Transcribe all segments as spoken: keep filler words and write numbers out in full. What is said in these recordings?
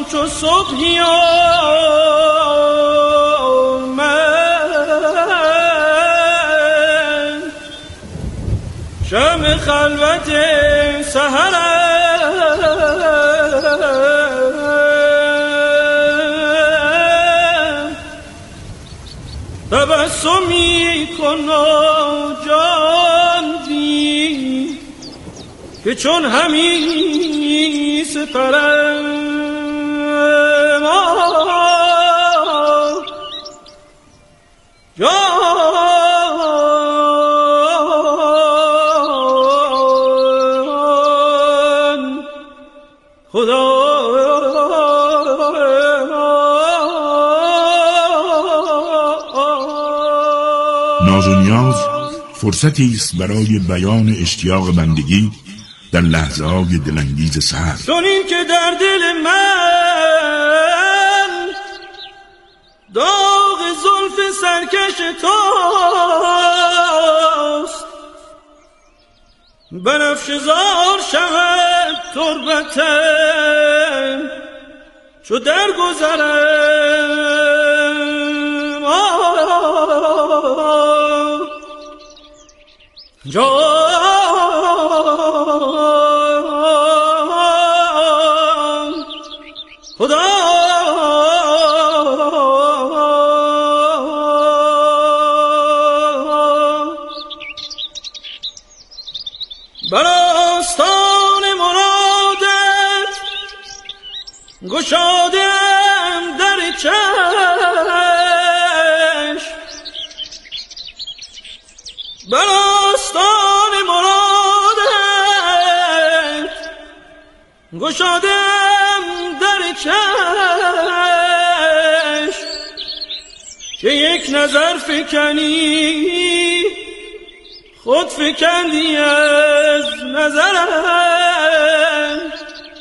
چو صبحی آمد شمع خلوت سحرم تبسمی کن جان بین که چون همی سپرم جان خدا. ناز و نیاز فرصتی است برای بیان اشتیاق بندگی در لحظه های دلانگیز سحر. چنین که در دل من داغ زلف سرکش توست بنفشه زار شود تربتم چو در گذرم جان خدا. بر آستان مرادت گشادم در چشم بر آستان مرادت گشادم در چشم که یک نظر فکنی خود فکندی از نظرم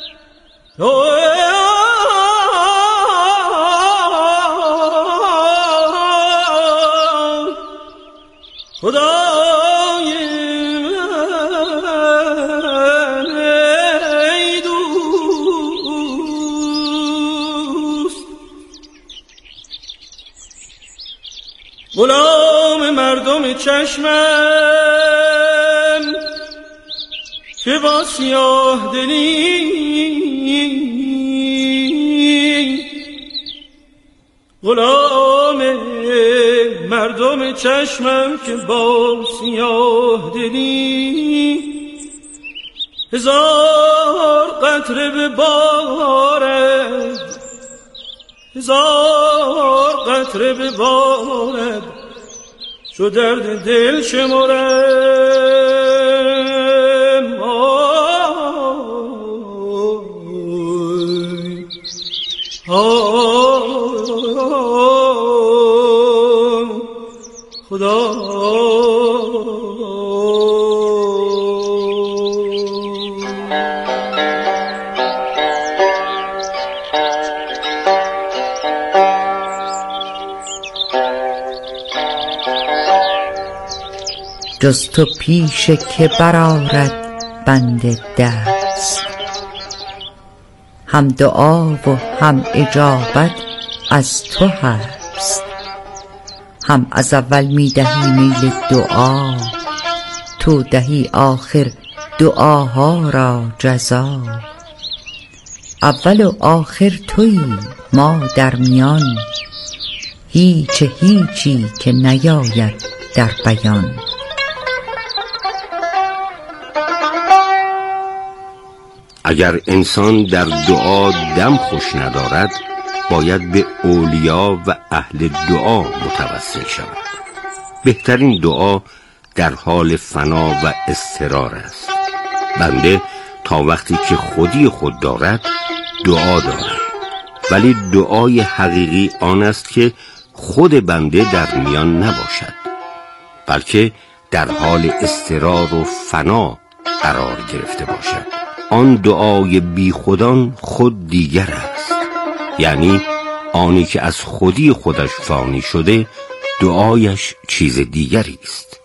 خدای من ای دوست غلام مردم چشمم که با سیاه دلی غلام مردم چشمم که با سیاه دلی هزار قطره به بارد هزار قطره به بارد چو درد دل شمرم آی خدا. جز تو پیش که برآرد بند دست هم دعا و هم اجابت از تو هست هم از اول می دهی میل دعا تو دهی آخر دعاها را جزا اول و آخر تویی ما در میان هیچ هیچی که نیاید در بیان. اگر انسان در دعا دم خوش ندارد باید به اولیا و اهل دعا متوسل شود. بهترین دعا در حال فنا و اضطرار است. بنده تا وقتی که خودی خود دارد دعا دارد، ولی دعای حقیقی آن است که خود بنده در میان نباشد، بلکه در حال اضطرار و فنا قرار گرفته باشد. آن دعای بی خودان خود دیگر است، یعنی آنی که از خودی خودش فانی شده دعایش چیز دیگری است.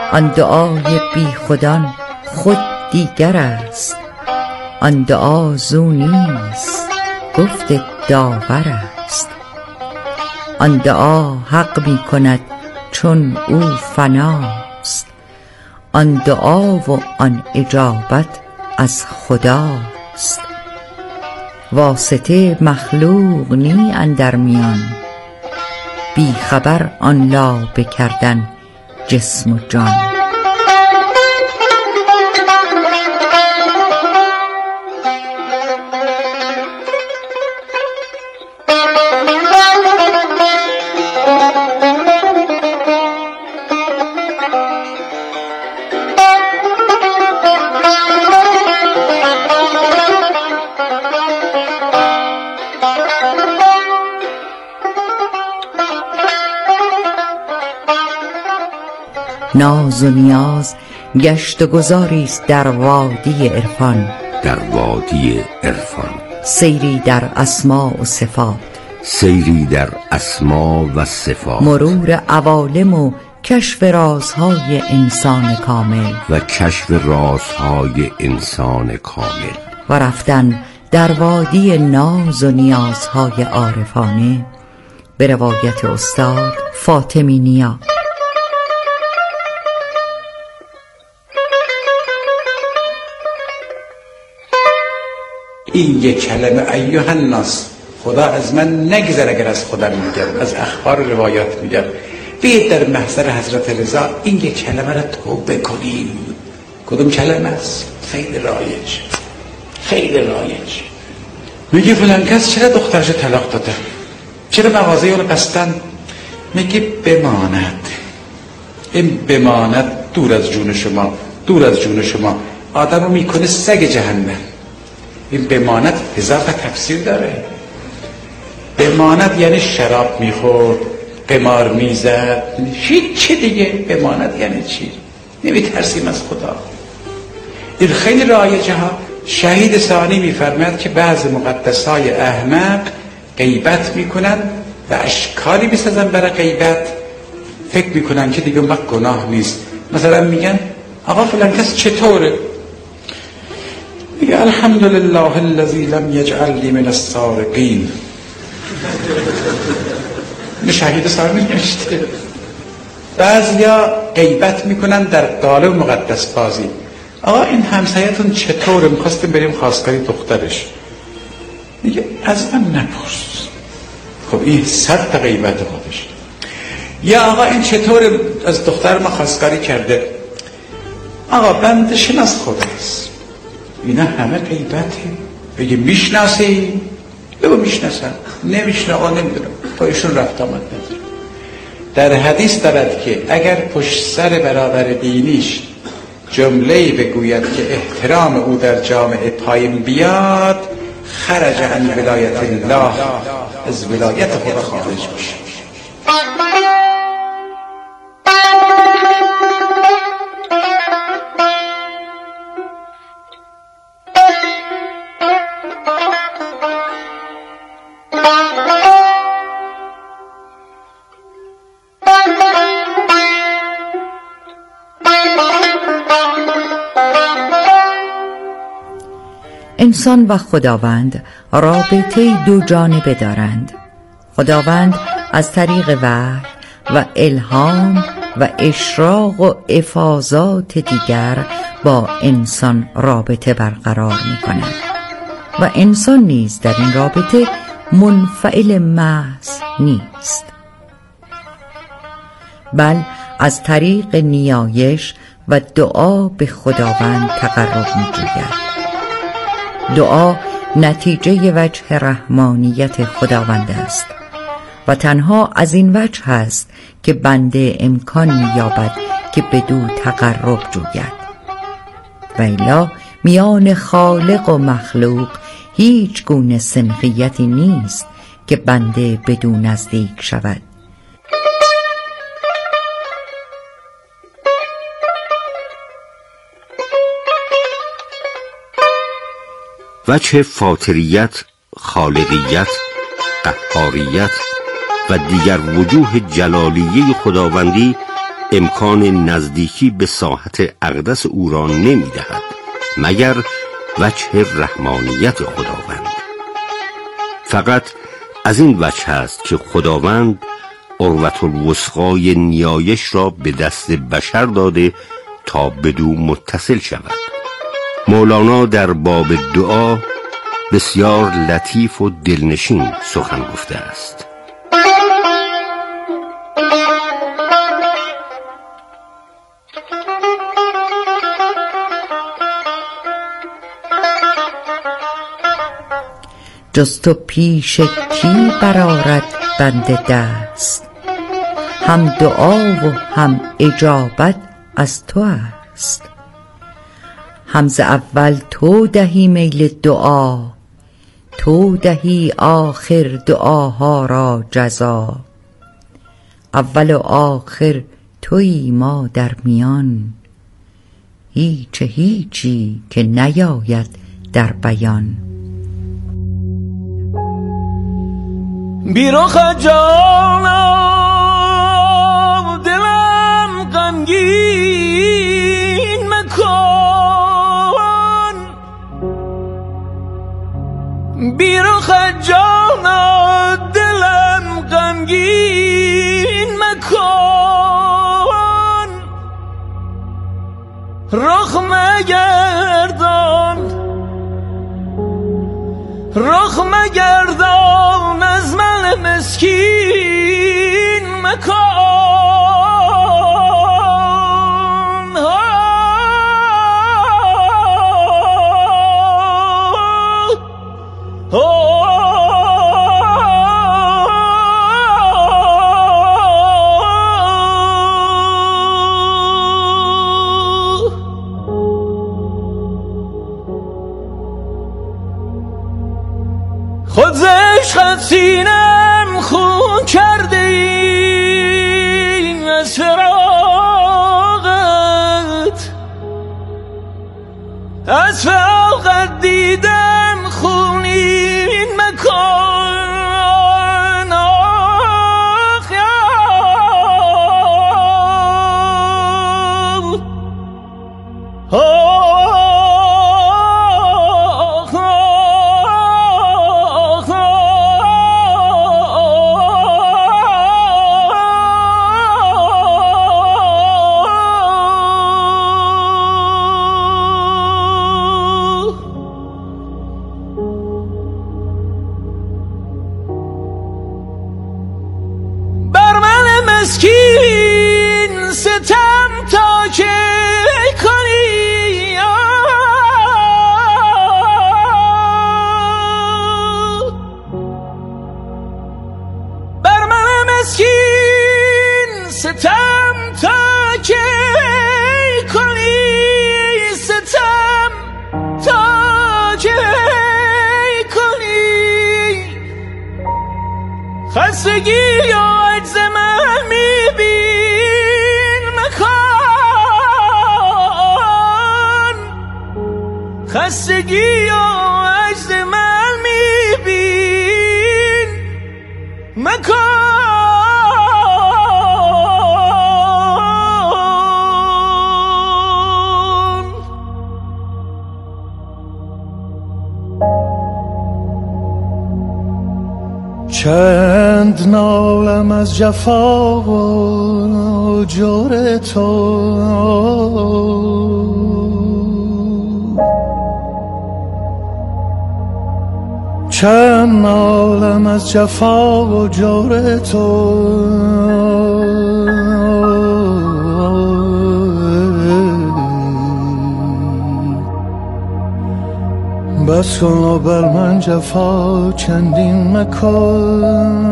آن دعای بی خودان خود دیگر است. آن دعا زو نیست گفت داور است. آن دعا حق می کند چون او فناست. آن دعا و آن اجابت از خداست. واسطه مخلوق نی اندر میان، بی خبر آن لابه کردن جسم و جان. ناز و نیاز گشت و گذاریست در وادی عرفان، در وادی عرفان. سیری در اسماء و صفات، سیری در اسما و صفات. مرور عوالم و کشف رازهای انسان کامل، و کشف رازهای انسان کامل. و رفتن در وادی ناز و نیازهای عارفانه به روایت استاد فاطمی نیا. این یک کلمه ایها الناس، خدا از من نگذر اگر از خودم میگم، از اخبار و روایات میگم. بیایید در محضر حضرت رضا این یک کلمه را توبه کنیم. کدوم کلمه است؟ خیلی رایج، خیلی رایج. میگه فلان کس چرا دخترش طلاق داده؟ چرا مغازه اون بستن؟ میگه بماند. این بماند دور از جون شما، دور از جون شما. آدم رو میکنه سگ جهنم. این بماند هزار تا تفسیر داره. بماند یعنی شراب میخورد، قمار میزد، چی دیگه؟ بماند یعنی چی؟ نمیترسیم از خدا. این خیلی رایجه ها. شهید ثانی میفرماید که بعض مقدسای احمق غیبت میکنن و اشکالی میسازن برای غیبت، فکر میکنن که دیگه وقت گناه نیست. مثلا میگن آقا فلان کس چطوره؟ میگه الحمدلله الذی لم یجعلنی من السارقین. این شهید ثانی نوشته. بعضیا غیبت میکنن در قالب مقدس بازی. آقا این همسایتون چطوره؟ میخواستیم بریم خواستگاری دخترش. میگه از من نپرس. خب این صد تا غیبت خودش. یا آقا این چطوره؟ از دختر ما خواستگاری کرده. آقا بنده شناس خداست. اینا همه غیبته. بگه میشناسی؟ بگو میشناسم. نمیشنه آقا نمیدونم، با ایشون رفت آمد نداره. در حدیث دارد که اگر پشت سر برادر دینیش جمله‌ای بگوید که احترام او در جامعه پایین بیاد، خرج عن ولایت الله، از ولایت خدا خارج میشه. انسان و خداوند رابطه دو جانبه دارند. خداوند از طریق وحی و الهام و اشراق و افاضات دیگر با انسان رابطه برقرار می کند و انسان نیز در این رابطه منفعل محض نیست، بل از طریق نیایش و دعا به خداوند تقرب می جوید. دعا نتیجه وجه رحمانیت خداوند است و تنها از این وجه است که بنده امکان می‌یابد که بدو تقرب جوید. و الا میان خالق و مخلوق هیچ گونه سنخیتی نیست که بنده بدو نزدیک شود. وجه فاطریت، خالقیت، قهاریت و دیگر وجوه جلالیه خداوندی امکان نزدیکی به ساحت اقدس او را نمی دهد مگر وجه رحمانیت خداوند. فقط از این وجه است که خداوند عروة الوثقای نیایش را به دست بشر داده تا بدو متصل شود. مولانا در باب دعا بسیار لطیف و دلنشین سخن گفته است. جز تو پیش کی برآرد بنده دست، هم دعا و هم اجابت از تو است. هم ز اول تو دهی میل دعا، تو دهی آخر دعاها را جزا. اول و آخر تویی ما در میان، هیچ هیچی که نیاید در بیان. بیرخ جانم دلم غمگین مکن، بیرخ جانم دلم غمگین مکن. رخ مگردان رخ مگردان از من مسکین مکن. خود ز عشقت سینم خون کرده ای، از فراقت از فراقت دیدم خونین مکن. آخ یا مسکین ستم تا که کنی، بر من مسکین ستم تا که کنی، ستم تا که کنی. خستگی یا عجز من میبین مکن، خستگی یا عجز من میبین مکن. چند نالم از جفا و جور تو، چند نالم از جفا و جور تو. بس کن و بر من جفا چندین مکن.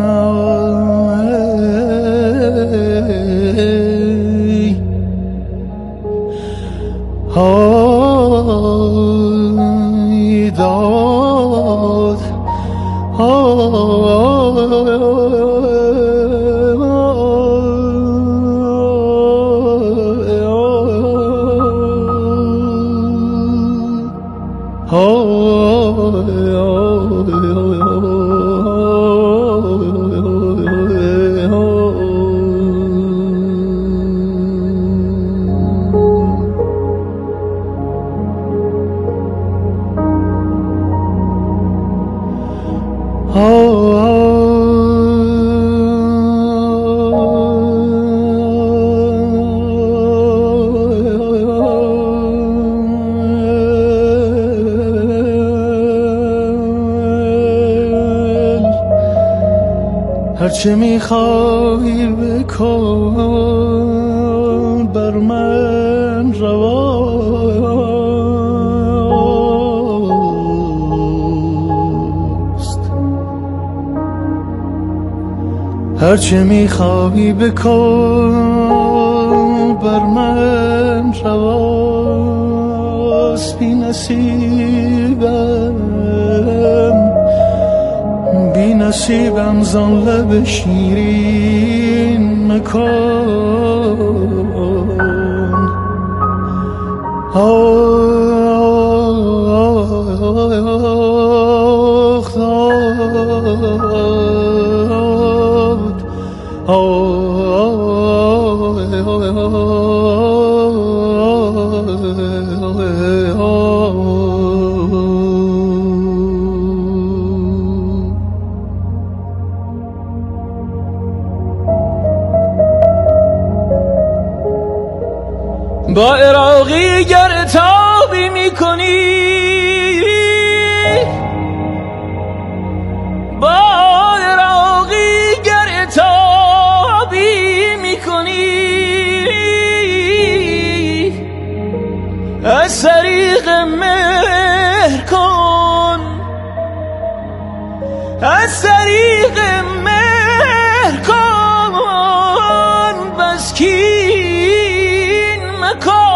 ای داد هرچه میخوای بکن بر من رواست، هرچه میخوای بکن بر من رواست. بی نصیبم بی نصیبم زان لب شیرین مکن. آخ داد با عراقی گر تابی میکنی، با عراقی گر تابی میکنی، از طریق مهر کن، از طریق مهر کن، بس کین مکن.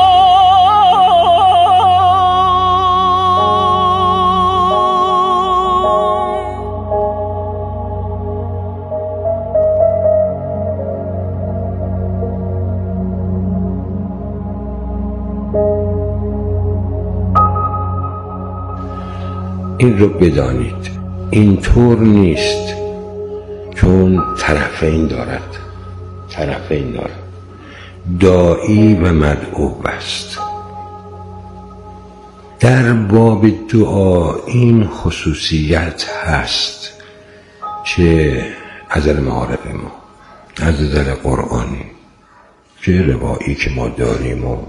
این رو بدانید اینطور نیست، چون طرفین دارد، طرفین دارد، داعی و مدعو است. در باب دعا این خصوصیت هست، چه از نظر معارف ما، از نظر قرآنی، چه روایی که ما داریم و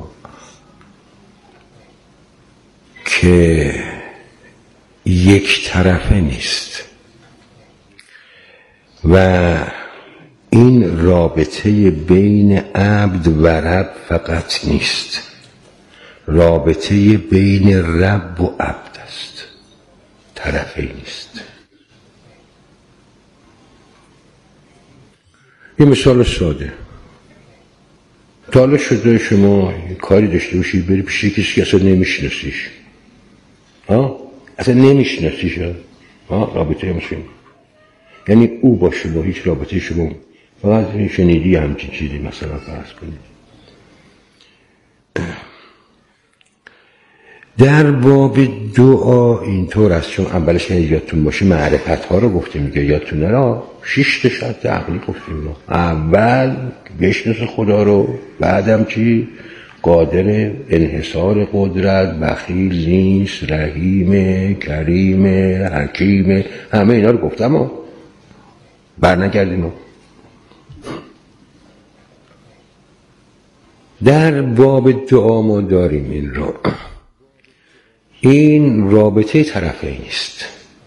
که یک طرفه نیست و این رابطه بین عبد و رب فقط نیست، رابطه بین رب و عبد است، طرفه نیست. یه مثال ساده، تا حالا شده شما کاری داشته باشی بری پیش کسی که اصلا نمیشناسیش، ها اصلا نمیشناسیش، ها رابطه مثلا یعنی او با شما هیچ رابطه شما فقط شنیدی همچین چیزی مثلا فرض کنید. در باب دعا اینطور است، چون اولش که یادتون باشه معرفت ها رو گفتیم میگه یادتون نرا شش تا شرط عقلی گفتیم ما. اول بشناس خدا رو، بعدم چی؟ قادر انحصار قدرت، بخیل نیست، رحیم، کریم، حکیم، همه اینا رو گفتم ها، بر نگردیم ها. در باب دعا ما داریم این رو، این رابطه طرفینی است.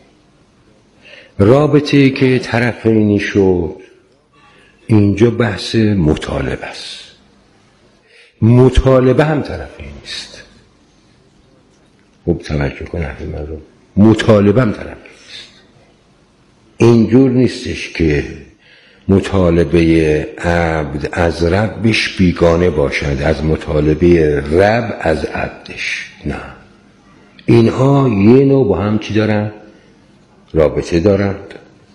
رابطه که طرفینی شد اینجا بحث مطالبه است. مطالبه هم طرفینی است. خوب توجه کن حرف من رو، مطالبه هم طرفینی است. اینجور نیستش که مطالبه عبد از ربش بیگانه باشد، از مطالبه رب از عبدش، نه، اینها یه نوع با هم چی دارن؟ رابطه دارند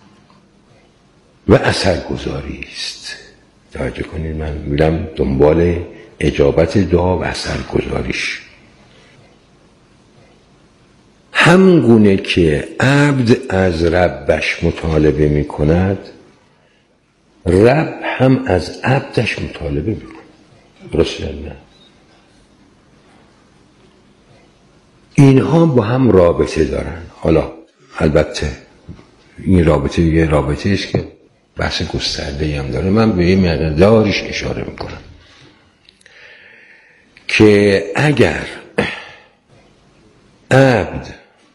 و اثرگذاری است. توجه کنید، من میرم دنبال اجابت دعا و اثرگذاریش. همگونه که عبد از ربش مطالبه می کند، رب هم از عبدش مطالبه می کند. درسته نه؟ اینها با هم رابطه دارن. حالا البته این رابطه یه رابطه است که بحث گسترده‌ای هم داره. من به یه مقدارش اشاره میکنم که اگر عبد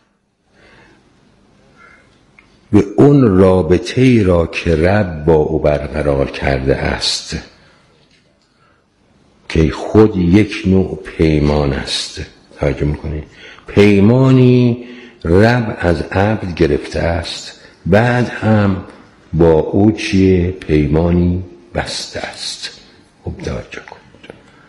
به اون رابطه ای را که رب با او برقرار کرده است که خود یک نوع پیمان است، توجه میکنید، پیمانی رب از عبد گرفته است، بعد هم با او چیه؟ پیمانی بسته است. خب توجه کنید،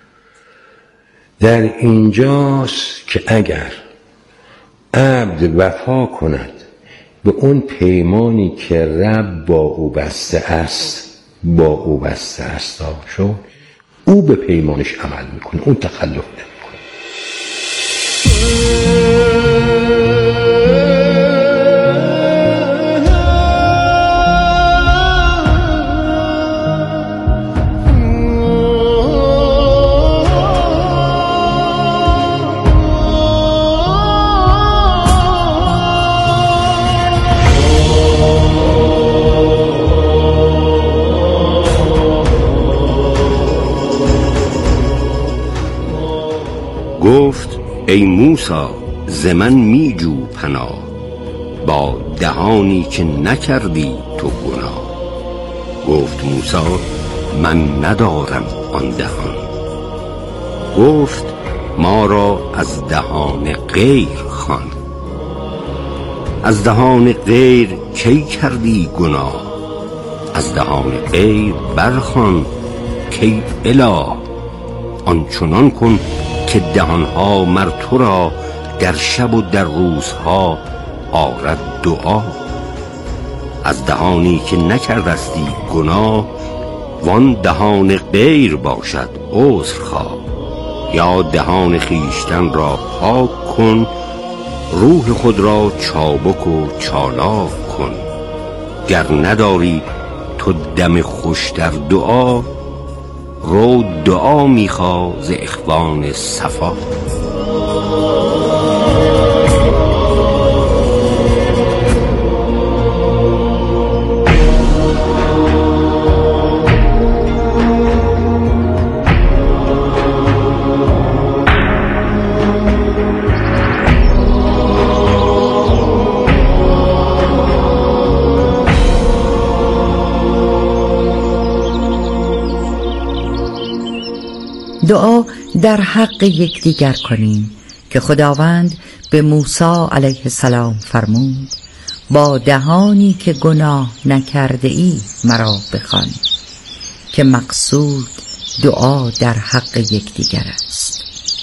در اینجاست که اگر عبد وفا کند به اون پیمانی که رب با او بسته است، با او بسته است شو، او به پیمانش عمل میکنه، اون تخلف نمیکنه. گفت ای موسی ز من میجو پناه، با دهانی که نکردی تو گناه. گفت موسی من ندارم آن دهان. گفت ما را از دهان غیر خوان. از دهان غیر کی کردی گناه؟ از دهان غیر برخوان کی اله. آنچنان کن که دهانها مر تو را در شب و در روزها آرد دعا. از دهانی که نکردستی گناه، وان دهان غیر باشد عذرخواه. یا دهان خیشتن را پاک کن، روح خود را چابک و چالاک کن. گر نداری تو دم خوش در دعا، رو دعا میخوا ز اخوان صفا. دعا در حق یکدیگر کنیم که خداوند به موسی علیه السلام فرمود با دهانی که گناه نکرده ای مرا بخوان، که مقصود دعا در حق یکدیگر است.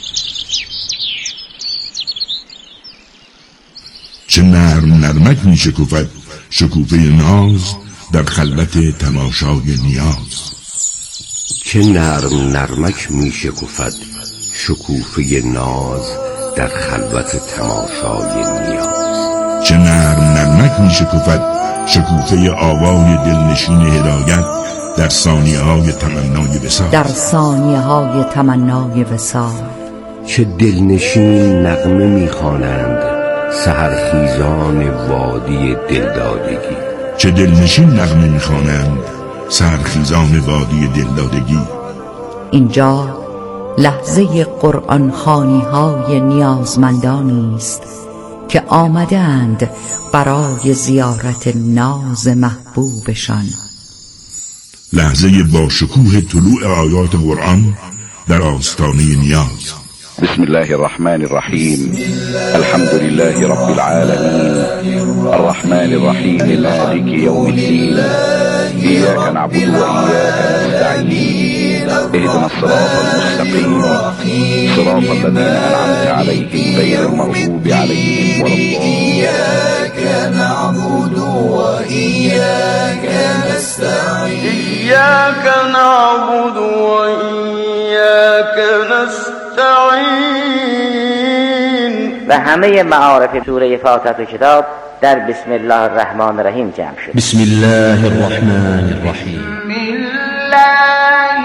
چه نرم نرمک می شکوفد شکوفه ناز در خلوت تماشای نیاز. چه نرم نرمک می شکوفد شکوفه ناز در خلوت تماشای نیاز. چه نرم نرمک می شکوفد شکوفه آوای دلنشین هدایت در ثانیه های تمنای وصال. در ثانیه های تمنای وصال. چه دلنشین نغمه می خوانند سحرخیزان وادی دلدادگی. چه دلنشین نغمه می خوانند سحرخیزان وادی دلدادگی. اینجا لحظه قرآن خوانی های نیازمندانی است که آمده اند برای زیارت ناز محبوبشان. لحظه با شکوه طلوع آیات قرآن در آستانه نیاز. بسم الله الرحمن الرحیم. الحمد لله رب العالمین، الرحمن الرحیم، مالک یوم الدین. إياك نعبد وإياك نستعين، اهدنا الصراط المستقيم، صراط الذين أنعمت عليهم غير المغضوب عليهم ولا الضالين. إياك نعبد وإياك نستعين، إياك نعبد وإياك نستعين. و همه معارف سوره فاتحه کتاب در بسم الله الرحمن الرحیم جمع شد. بسم الله الرحمن الرحیم. بسم الله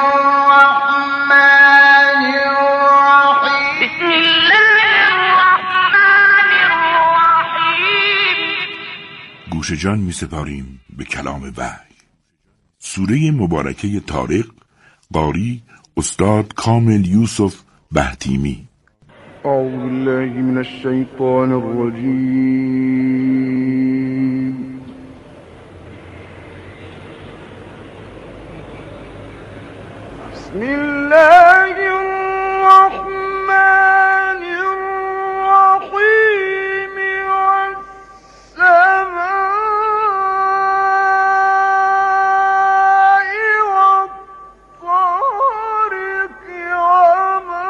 الرحمن الرحیم. بسم الله الرحمن الرحیم. نوش جان می سپاریم به کلام وحی. سوره مبارکه طارق، قاری استاد کامل یوسف بهتیمی. اعوذ بالله من الشیطان الرجیم. بسم الله الرحمن الرحیم. والسماء والطارق وما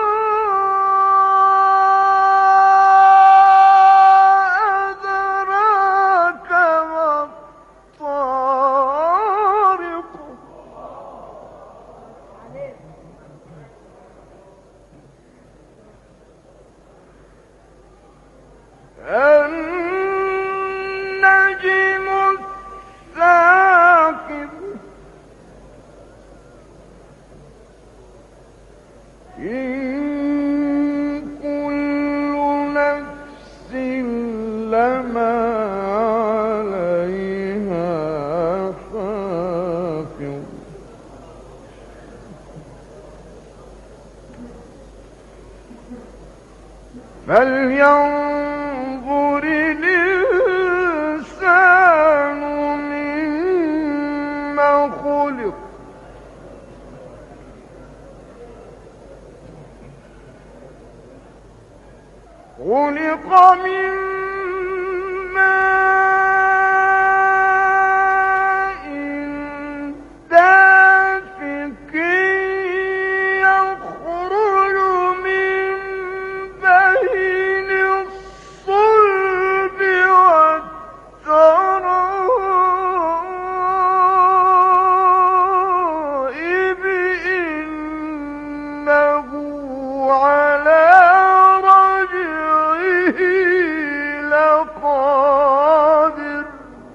أدراك ما الطارق. النجم الثاقب. إن كل نفس لما عليها حافظ. فلينظر الإنسان مما خلق. خلق من ماء دافق يخرج من بين الصلب والترائب. إنه على رجعه لقادر.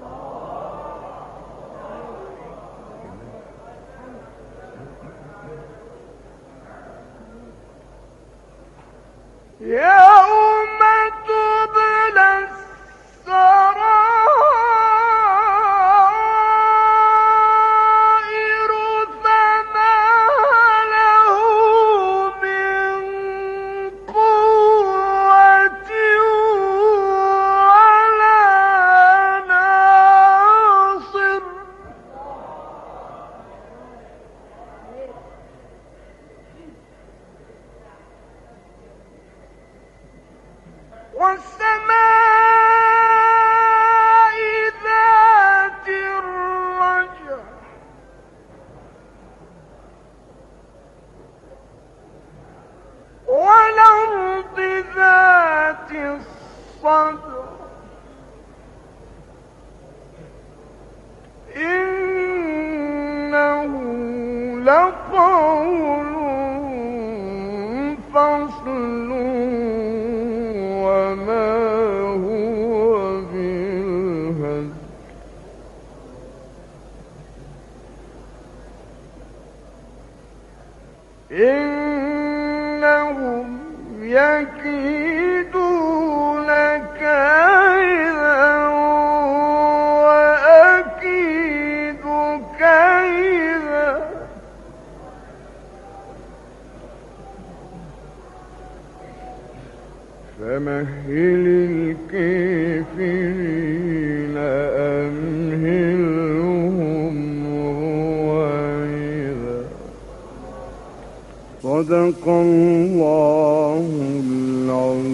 يوم تبلى السرائر فما له من قوة ولا ناصر. والسماء ذات الرجع. والأرض ذات الصدع. إنه لقول فصل وما هو بالهزل. إنهم يكيدون كيدا وأكيد كيدا. فمهل الكافرين أمهلهم رويدا. صدق الله العظيم.